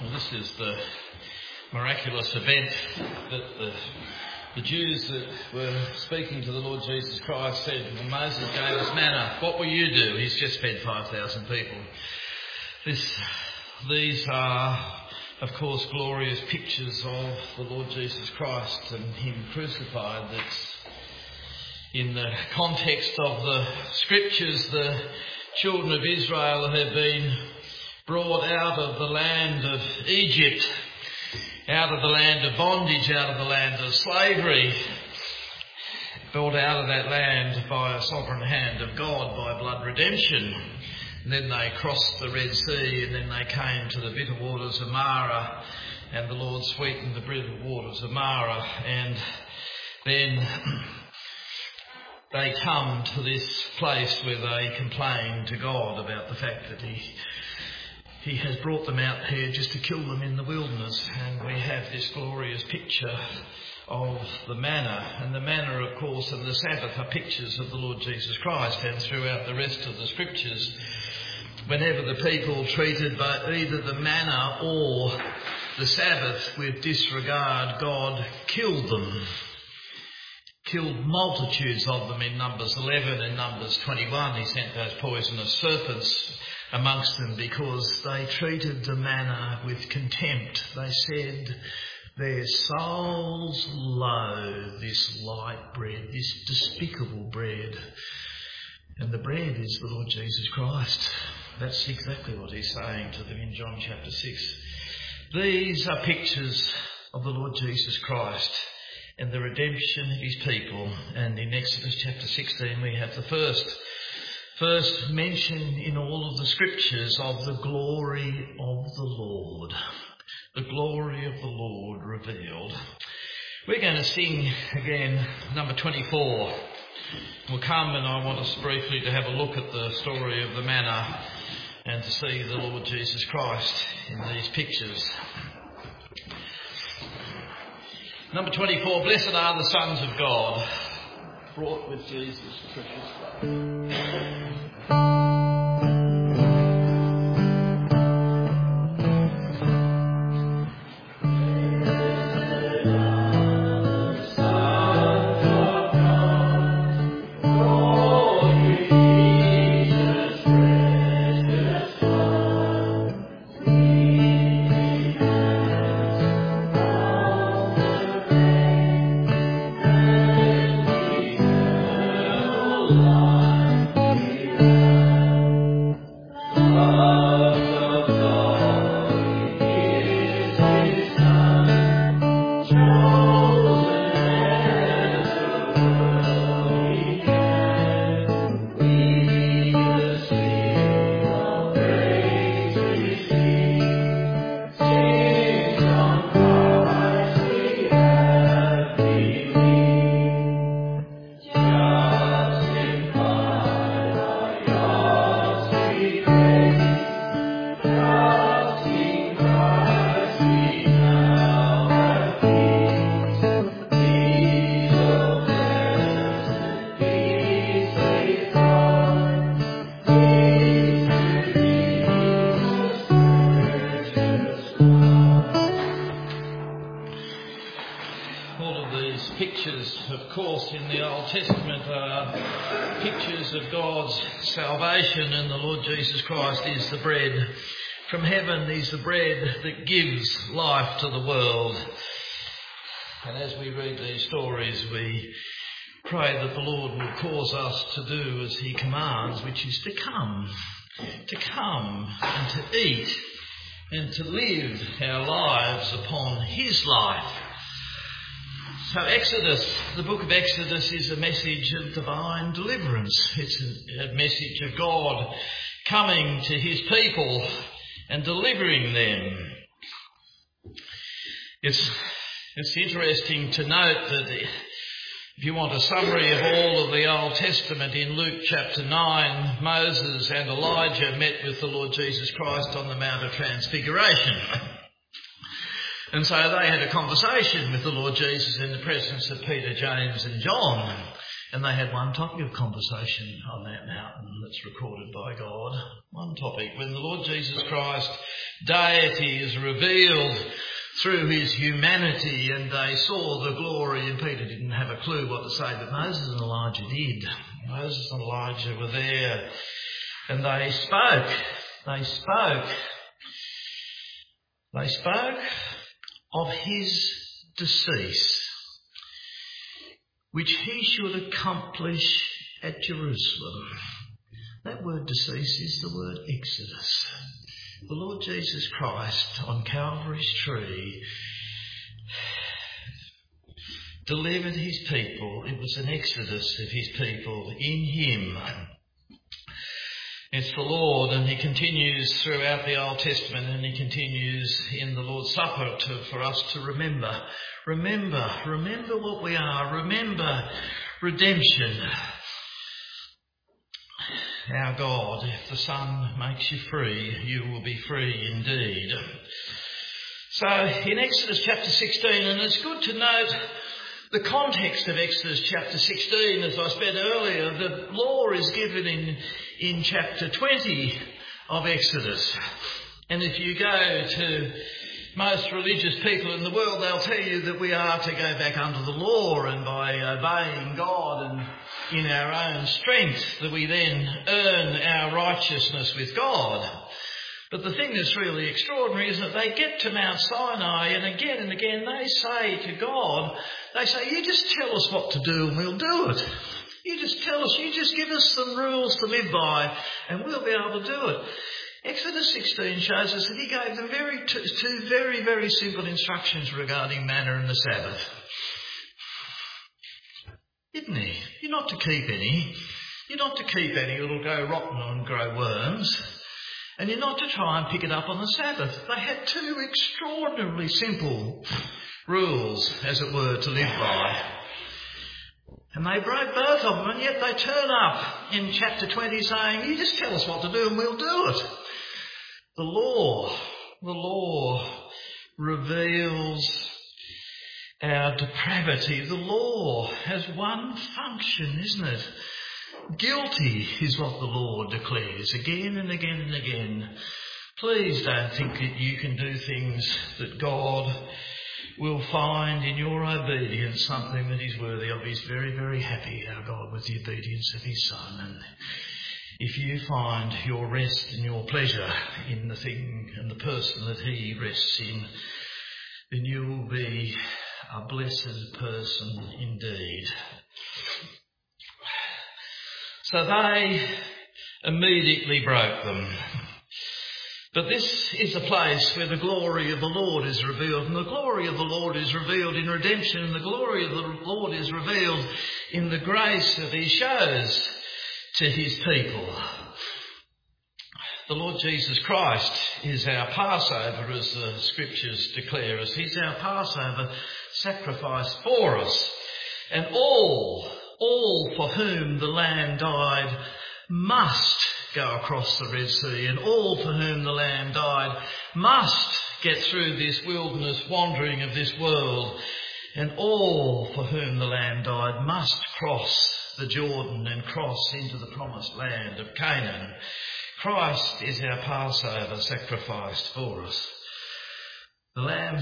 Well, this is the miraculous event that the Jews that were speaking to the Lord Jesus Christ said, well, Moses gave us manna. What will you do? He's just fed 5,000 people. These are, of course, glorious pictures of the Lord Jesus Christ and Him crucified. That's in the context of the Scriptures, the children of Israel have been brought out of the land of Egypt, out of the land of bondage, out of the land of slavery, brought out of that land by a sovereign hand of God, by blood redemption. And then they crossed the Red Sea, and then they came to the bitter waters of Marah, and the Lord sweetened the bitter waters of Marah, and then they come to this place where they complain to God about the fact that He has brought them out here just to kill them in the wilderness. And we have this glorious picture of the manna. And the manna, of course, and the Sabbath are pictures of the Lord Jesus Christ. And throughout the rest of the Scriptures, whenever the people treated either the manna or the Sabbath with disregard, God killed them. Killed multitudes of them in Numbers 11 and Numbers 21. He sent those poisonous serpents amongst them because they treated the manna with contempt. They said, their souls loathe this light bread, this despicable bread. And the bread is the Lord Jesus Christ. That's exactly what He's saying to them in John chapter 6. These are pictures of the Lord Jesus Christ and the redemption of His people. And in Exodus chapter 16 we have the first mention in all of the Scriptures of the glory of the Lord. The glory of the Lord revealed. We're going to sing again number 24. We'll come, and I want us briefly to have a look at the story of the manna and to see the Lord Jesus Christ in these pictures. Number 24, blessed are the sons of God, brought with Jesus' precious blood. Salvation, and the Lord Jesus Christ is the bread from heaven. He's the bread that gives life to the world. And as we read these stories, we pray that the Lord will cause us to do as He commands, which is to come and to eat and to live our lives upon His life. So Exodus, the book of Exodus, is a message of divine deliverance. It's a message of God coming to His people and delivering them. It's interesting to note that if you want a summary of all of the Old Testament, in Luke chapter 9, Moses and Elijah met with the Lord Jesus Christ on the Mount of Transfiguration. And so they had a conversation with the Lord Jesus in the presence of Peter, James and John. And they had one topic of conversation on that mountain that's recorded by God. One topic. When the Lord Jesus Christ, deity, is revealed through his humanity, and they saw the glory, and Peter didn't have a clue what to say, but Moses and Elijah did. Moses and Elijah were there, and they spoke. They spoke of his decease, which he should accomplish at Jerusalem. That word decease is the word Exodus. The Lord Jesus Christ on Calvary's tree delivered his people. It was an exodus of his people in him. It's the Lord, and he continues throughout the Old Testament, and he continues in the Lord's Supper for us to remember. Remember what we are. Remember redemption. Our God, if the Son makes you free, you will be free indeed. So in Exodus chapter 16, and it's good to note the context of Exodus chapter 16, as I said earlier, the law is given in chapter 20 of Exodus. And if you go to most religious people in the world, they'll tell you that we are to go back under the law, and by obeying God and in our own strength that we then earn our righteousness with God. But the thing that's really extraordinary is that they get to Mount Sinai, and again they say to God, they say, you just tell us what to do and we'll do it. You just tell us, you just give us some rules to live by and we'll be able to do it. Exodus 16 shows us that he gave them two very, very simple instructions regarding manna and the Sabbath. Didn't he? You're not to keep any. You're not to keep any. It'll go rotten and grow worms. And you're not to try and pick it up on the Sabbath. They had two extraordinarily simple rules, as it were, to live by. And they broke both of them, and yet they turn up in chapter 20 saying, you just tell us what to do and we'll do it. The law reveals our depravity. The law has one function, isn't it? Guilty is what the law declares again and again and again. Please don't think that you can do things that God will find in your obedience something that he's worthy of. He's very, very happy, our God, with the obedience of his Son. And if you find your rest and your pleasure in the thing and the person that he rests in, then you will be a blessed person indeed. So they immediately broke them. But this is a place where the glory of the Lord is revealed, and the glory of the Lord is revealed in redemption, and the glory of the Lord is revealed in the grace that he shows to his people. The Lord Jesus Christ is our Passover, as the Scriptures declare us. He's our Passover sacrifice for us. And all for whom the Lamb died must go across the Red Sea, and all for whom the Lamb died must get through this wilderness wandering of this world, and all for whom the Lamb died must cross the Jordan and cross into the promised land of Canaan. Christ is our Passover sacrificed for us. The Lamb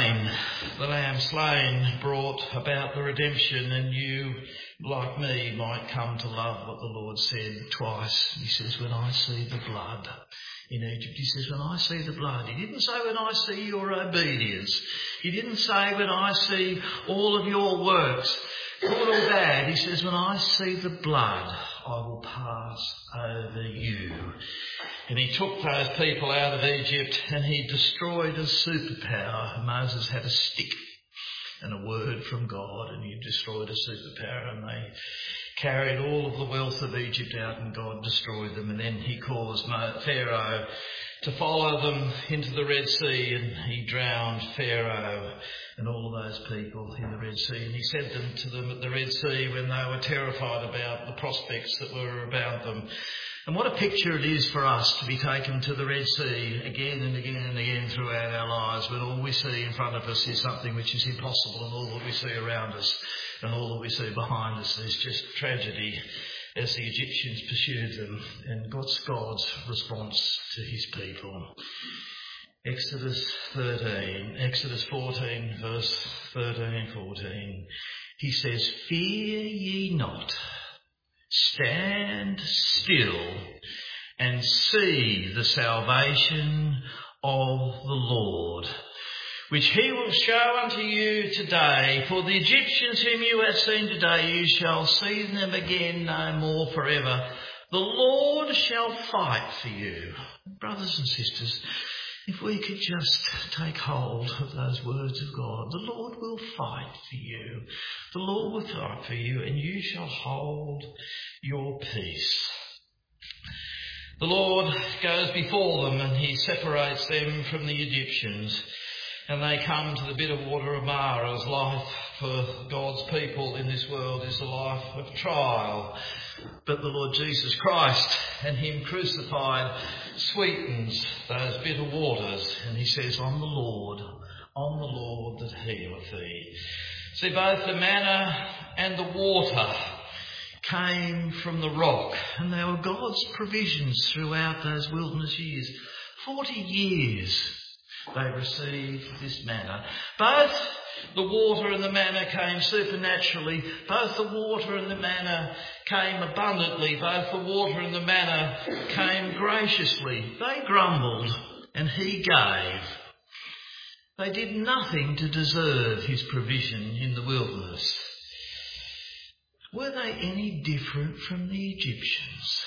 slain brought about the redemption, and you, like me, might come to love what the Lord said twice. He says, when I see the blood in Egypt, he says, when I see the blood. He didn't say when I see your obedience. He didn't say when I see all of your works, good or bad. He says, when I see the blood, I will pass over you. And he took those people out of Egypt and he destroyed a superpower. Moses had a stick and a word from God, and he destroyed a superpower, and they carried all of the wealth of Egypt out, and God destroyed them. And then he caused Pharaoh to follow them into the Red Sea, and he drowned Pharaoh and all of those people in the Red Sea. And he sent them to them at the Red Sea when they were terrified about the prospects that were about them. And what a picture it is for us to be taken to the Red Sea again and again and again throughout our lives when all we see in front of us is something which is impossible, and all that we see around us and all that we see behind us is just tragedy, as the Egyptians pursued them, and God's response to his people. Exodus 14, verse 13-14. He says, "Fear ye not, stand still and see the salvation of the Lord, which he will show unto you today. For the Egyptians whom you have seen today, you shall see them again no more forever. The Lord shall fight for you." Brothers and sisters, if we could just take hold of those words of God, the Lord will fight for you. The Lord will fight for you, and you shall hold your peace. The Lord goes before them and he separates them from the Egyptians, and they come to the bitter water of Marah. As life for God's people in this world is a life of trial. But the Lord Jesus Christ and him crucified sweetens those bitter waters, and he says, "On the Lord that healeth thee." See, both the manna and the water came from the rock, and they were God's provisions throughout those wilderness years. 40 years they received this manna. Both the water and the manna came supernaturally. Both the water and the manna came abundantly. Both the water and the manna came graciously. They grumbled and he gave. They did nothing to deserve his provision in the wilderness. Were they any different from the Egyptians?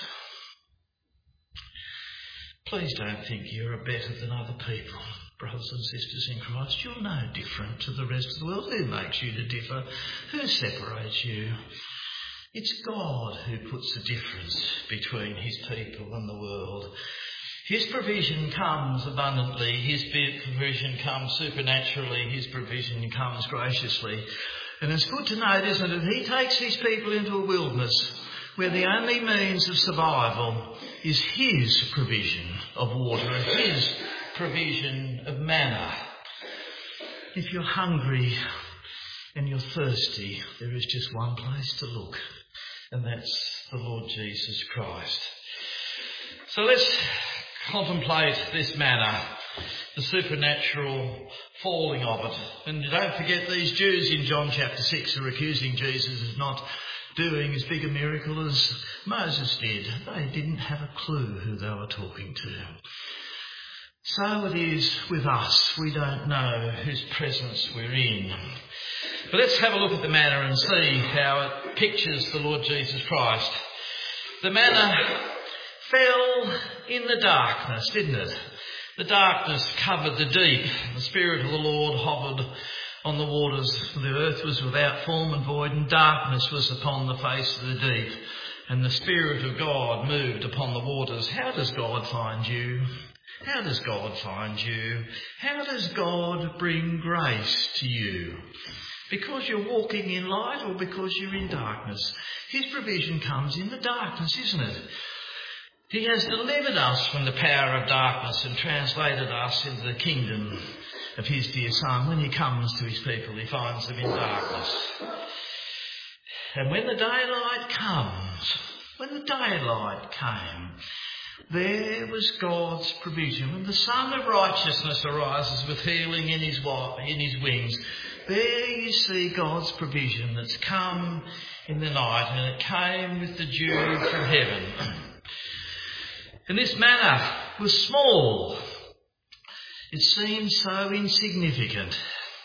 Please don't think you're better than other people, brothers and sisters in Christ. You're no different to the rest of the world. Who makes you to differ? Who separates you? It's God who puts the difference between his people and the world. His provision comes abundantly. His provision comes supernaturally. His provision comes graciously. And it's good to note, isn't it? He takes his people into a wilderness where the only means of survival is his provision of water and his provision of manna. If you're hungry and you're thirsty, there is just one place to look, and that's the Lord Jesus Christ. So let's contemplate this manna, the supernatural falling of it. And don't forget, these Jews in John chapter 6 are accusing Jesus of not doing as big a miracle as Moses did. They didn't have a clue who they were talking to. So it is with us. We don't know whose presence we're in. But let's have a look at the manna and see how it pictures the Lord Jesus Christ. The manna fell in the darkness, didn't it? The darkness covered the deep. The Spirit of the Lord hovered on the waters. The earth was without form and void, and darkness was upon the face of the deep. And the Spirit of God moved upon the waters. How does God find you? How does God find you? How does God bring grace to you? Because you're walking in light or because you're in darkness? His provision comes in the darkness, isn't it? He has delivered us from the power of darkness and translated us into the kingdom of his dear Son. When he comes to his people, he finds them in darkness. And when the daylight came, there was God's provision. When the Son of Righteousness arises with healing in his wings, there you see God's provision that's come in the night, and it came with the dew from heaven. And this manna was small. It seemed so insignificant.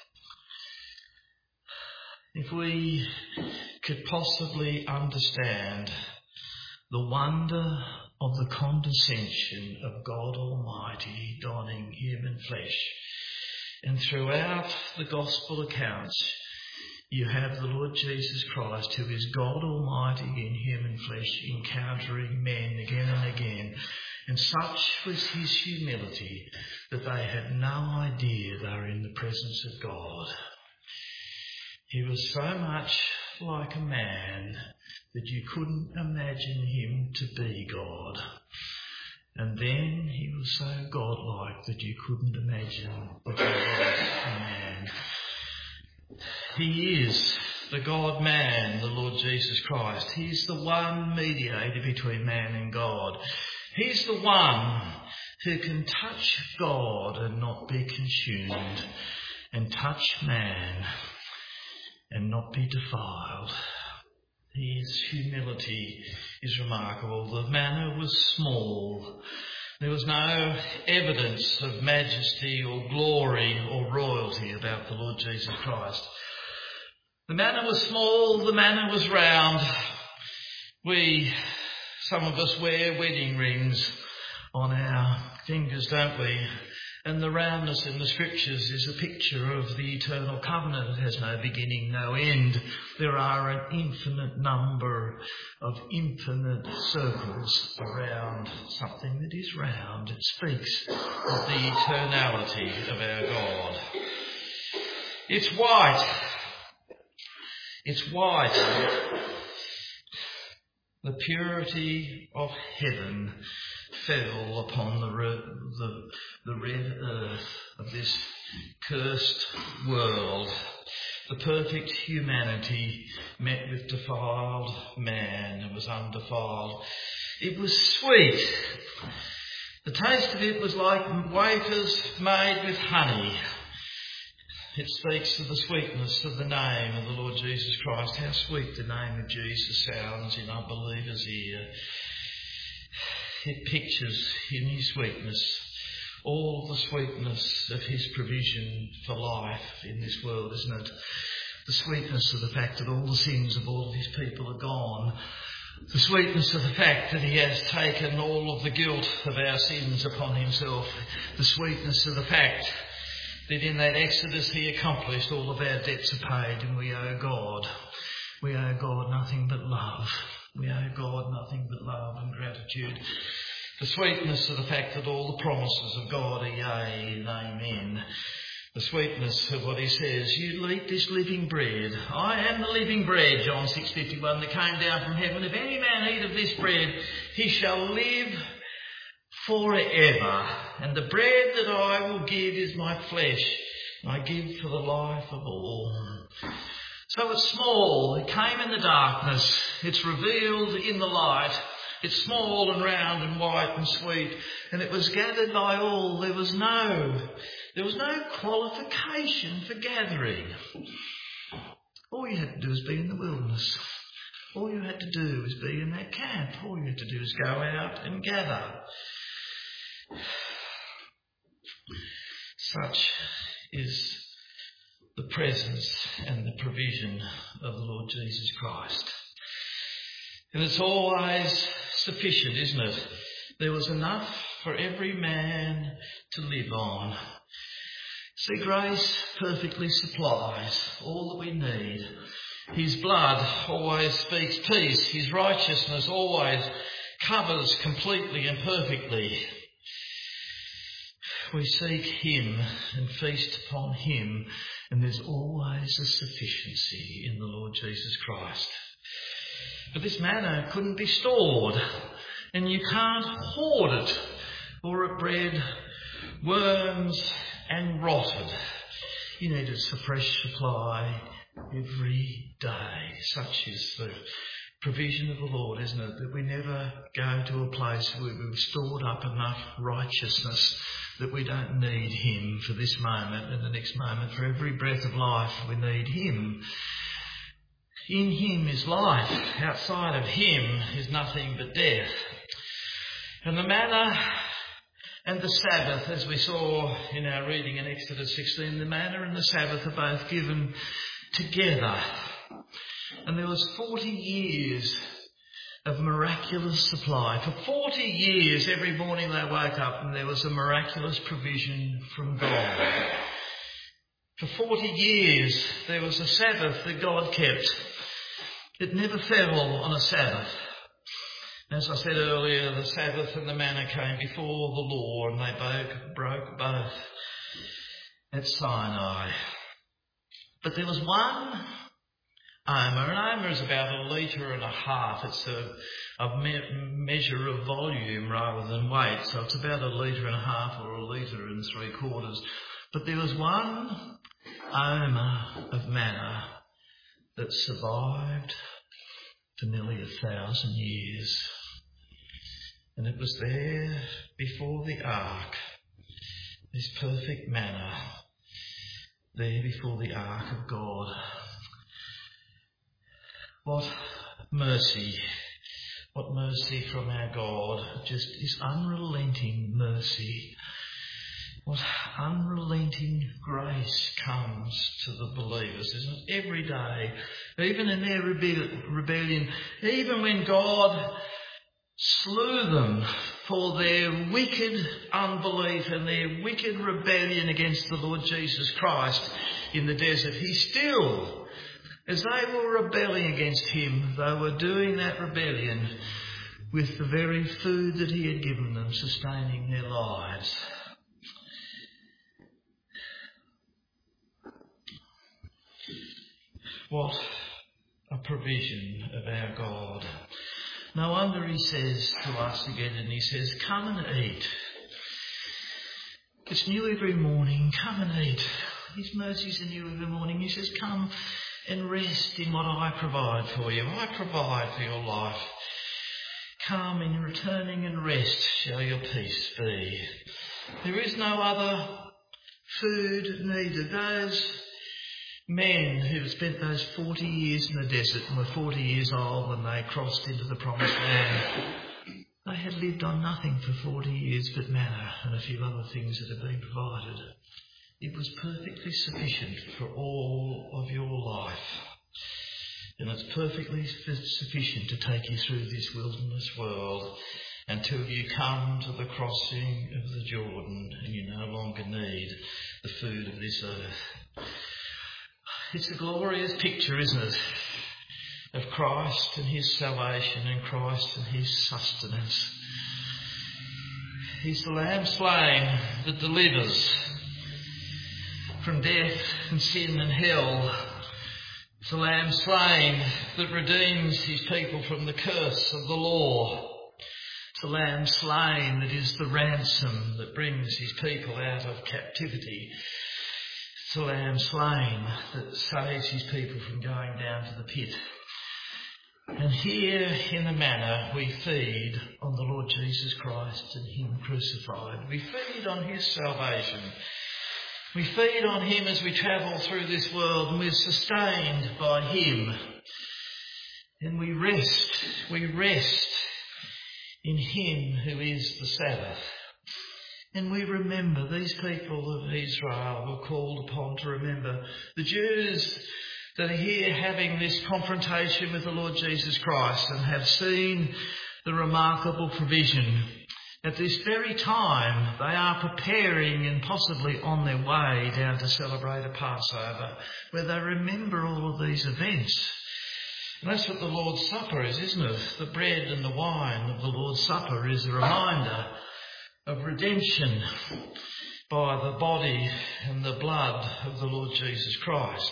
If we could possibly understand the wonder of the condescension of God Almighty donning human flesh. And throughout the Gospel accounts, you have the Lord Jesus Christ, who is God Almighty in human flesh, encountering men again and again. And such was his humility that they had no idea they were in the presence of God. He was so much like a man that you couldn't imagine him to be God. And then he was so godlike that you couldn't imagine that he was man. He is the God-man, the Lord Jesus Christ. He's the one mediator between man and God. He's the one who can touch God and not be consumed, and touch man and not be defiled. His humility is remarkable. The manna was small. There was no evidence of majesty or glory or royalty about the Lord Jesus Christ. The manna was small, the manna was round. Some of us wear wedding rings on our fingers, don't we? And the roundness in the scriptures is a picture of the eternal covenant. It has no beginning, no end. There are an infinite number of infinite circles around something that is round. It speaks of the eternality of our God. It's white. It's white. The purity of heaven fell upon the red earth of this cursed world. The perfect humanity met with defiled man and was undefiled. It was sweet. The taste of it was like wafers made with honey. It speaks of the sweetness of the name of the Lord Jesus Christ. How sweet the name of Jesus sounds in unbelievers' ear. It pictures in his sweetness all the sweetness of his provision for life in this world, isn't it? The sweetness of the fact that all the sins of all of his people are gone. The sweetness of the fact that he has taken all of the guilt of our sins upon himself. The sweetness of the fact that in that Exodus he accomplished all of our debts are paid, and we owe God. We owe God nothing but love. We owe God nothing but love and gratitude. The sweetness of the fact that all the promises of God are yea and amen. The sweetness of what he says, you eat this living bread. I am the living bread, John 6:51, that came down from heaven. If any man eat of this bread, he shall live forever. And the bread that I will give is my flesh. I give for the life of all. So it's small. It came in the darkness. It's revealed in the light. It's small and round and white and sweet. And it was gathered by all. There was no qualification for gathering. All you had to do was be in the wilderness. All you had to do was be in that camp. All you had to do was go out and gather. Such is the presence and the provision of the Lord Jesus Christ. And it's always sufficient, isn't it? There was enough for every man to live on. See, grace perfectly supplies all that we need. His blood always speaks peace. His righteousness always covers completely and perfectly. We seek him and feast upon him, and there's always a sufficiency in the Lord Jesus Christ. But this manna couldn't be stored, and you can't hoard it, or it bred worms and rotted. You need a fresh supply every day. Such is the provision of the Lord, isn't it? That we never go to a place where we've stored up enough righteousness that we don't need him for this moment and the next moment. For every breath of life we need him. In him is life. Outside of him is nothing but death. And the manna and the Sabbath, as we saw in our reading in Exodus 16, the manna and the Sabbath are both given together. And there was 40 years of miraculous supply. For 40 years, every morning they woke up and there was a miraculous provision from God. For 40 years, there was a Sabbath that God kept. It never fell on a Sabbath. As I said earlier, the Sabbath and the manna came before the law, and they broke both at Sinai. But there was one omer. An omer is about 1.5 litres. It's a measure of volume rather than weight. So it's about 1.5 litres or 1.75 litres. But there was one omer of manna that survived for nearly 1,000 years. And it was there before the ark, this perfect manna, there before the ark of God. What mercy from our God, just his unrelenting mercy. What unrelenting grace comes to the believers, isn't it? Every day, even in their rebellion, even when God slew them for their wicked unbelief and their wicked rebellion against the Lord Jesus Christ in the desert, he still, as they were rebelling against him, they were doing that rebellion with the very food that he had given them, sustaining their lives. What a provision of our God. No wonder he says to us again, and he says, come and eat. It's new every morning, come and eat. His mercies are new every morning. He says, come and rest in what I provide for you. I provide for your life. Come in returning and rest shall your peace be. There is no other food needed. Those men who spent those 40 years in the desert and were 40 years old when they crossed into the promised land, they had lived on nothing for 40 years but manna and a few other things that had been provided. It was perfectly sufficient for all of your life. And it's perfectly sufficient to take you through this wilderness world until you come to the crossing of the Jordan and you no longer need the food of this earth. It's a glorious picture, isn't it, of Christ and his salvation and Christ and his sustenance. He's the lamb slain that delivers from death and sin and hell. It's the lamb slain that redeems his people from the curse of the law. It's the lamb slain that is the ransom that brings his people out of captivity. It's the lamb slain that saves his people from going down to the pit. And here in the manna we feed on the Lord Jesus Christ and him crucified. We feed on his salvation. We feed on him as we travel through this world, and we're sustained by him. And we rest in him who is the Sabbath. And we remember, these people of Israel were called upon to remember. The Jews that are here having this confrontation with the Lord Jesus Christ and have seen the remarkable provision. At this very time, they are preparing and possibly on their way down to celebrate a Passover, where they remember all of these events. And that's what the Lord's Supper is, isn't it? The bread and the wine of the Lord's Supper is a reminder of redemption by the body and the blood of the Lord Jesus Christ.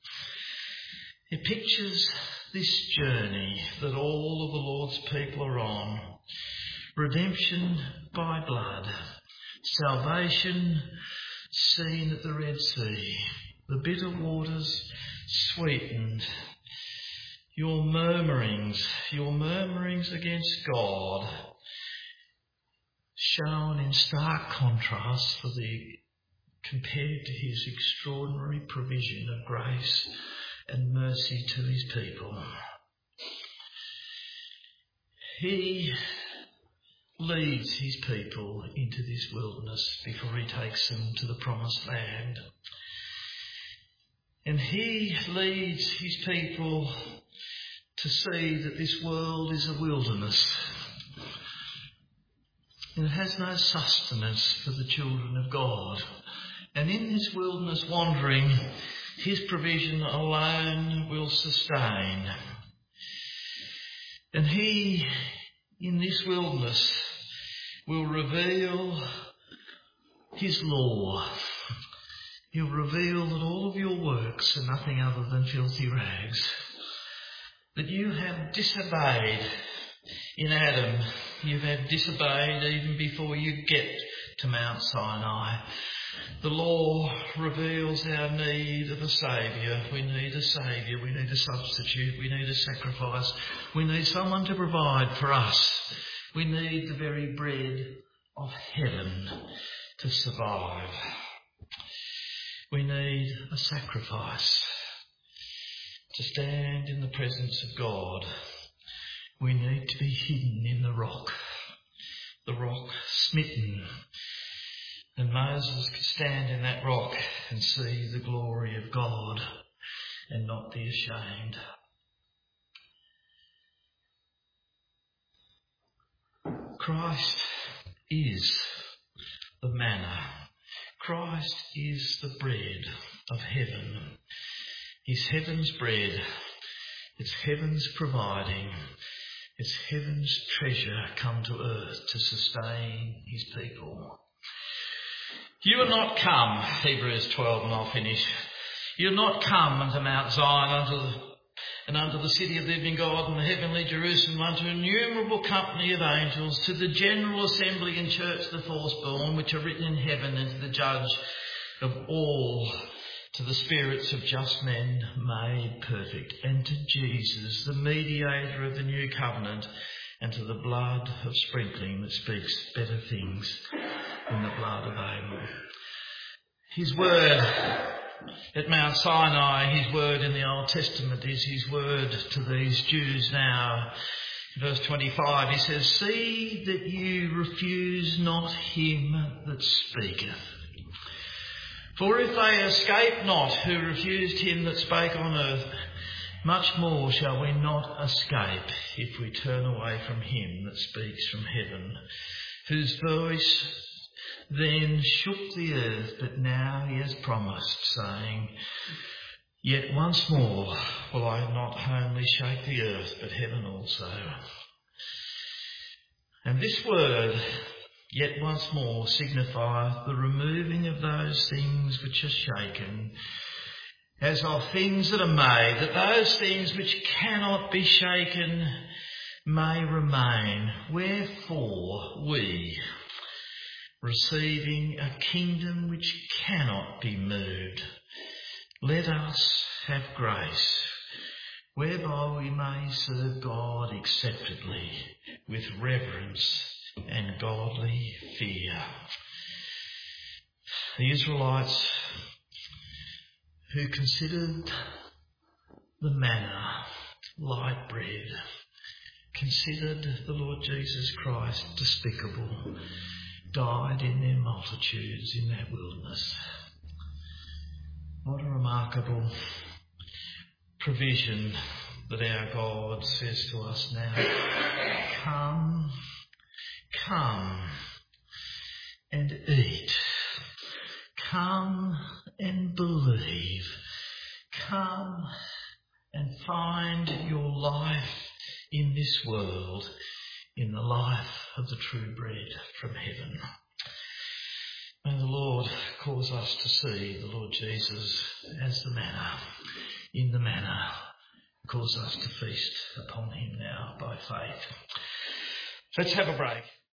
It pictures this journey that all of the Lord's people are on. Redemption by blood. Salvation seen at the Red Sea. The bitter waters sweetened. Your murmurings against God, shown in stark contrast compared to his extraordinary provision of grace and mercy to his people. He leads his people into this wilderness before he takes them to the promised land. And he leads his people to see that this world is a wilderness. And it has no sustenance for the children of God. And in this wilderness wandering, his provision alone will sustain. And he, in this wilderness, will reveal his law. He'll reveal that all of your works are nothing other than filthy rags. that you have disobeyed in Adam. You have disobeyed even before you get to Mount Sinai. The law reveals our need of a saviour. We need a saviour. We need a substitute. We need a sacrifice. We need someone to provide for us. We need the very bread of heaven to survive. We need a sacrifice to stand in the presence of God. We need to be hidden in the rock smitten. And Moses could stand in that rock and see the glory of God and not be ashamed. Christ is the manna. Christ is the bread of heaven. He's heaven's bread. It's heaven's providing. It's heaven's treasure come to earth to sustain his people. You are not come, Hebrews 12, and I'll finish. You are not come unto Mount Zion, unto the city of the living God, and the heavenly Jerusalem, unto an innumerable company of angels, to the general assembly and church of the firstborn, which are written in heaven, and to the judge of all, to the spirits of just men made perfect, and to Jesus, the mediator of the new covenant, and to the blood of sprinkling that speaks better things than the blood of Abel. His word at Mount Sinai, his word in the Old Testament is his word to these Jews now. Verse 25, he says, "See that you refuse not him that speaketh. For if they escape not who refused him that spake on earth, much more shall we not escape if we turn away from him that speaks from heaven, whose voice then shook the earth, but now he has promised, saying, Yet once more will I not only shake the earth, but heaven also." And this word, "yet once more," signifieth the removing of those things which are shaken, as of things that are made, that those things which cannot be shaken may remain. Wherefore we, receiving a kingdom which cannot be moved, let us have grace, whereby we may serve God acceptably with reverence and godly fear. The Israelites who considered the manna light bread, considered the Lord Jesus Christ despicable, died in their multitudes in that wilderness. What a remarkable provision that our God says to us now. Come and eat. Come and believe. Come and find your life in this world, in the life of the true bread from heaven. May the Lord cause us to see the Lord Jesus as the manna, in the manna. Cause us to feast upon him now by faith. Let's have a break.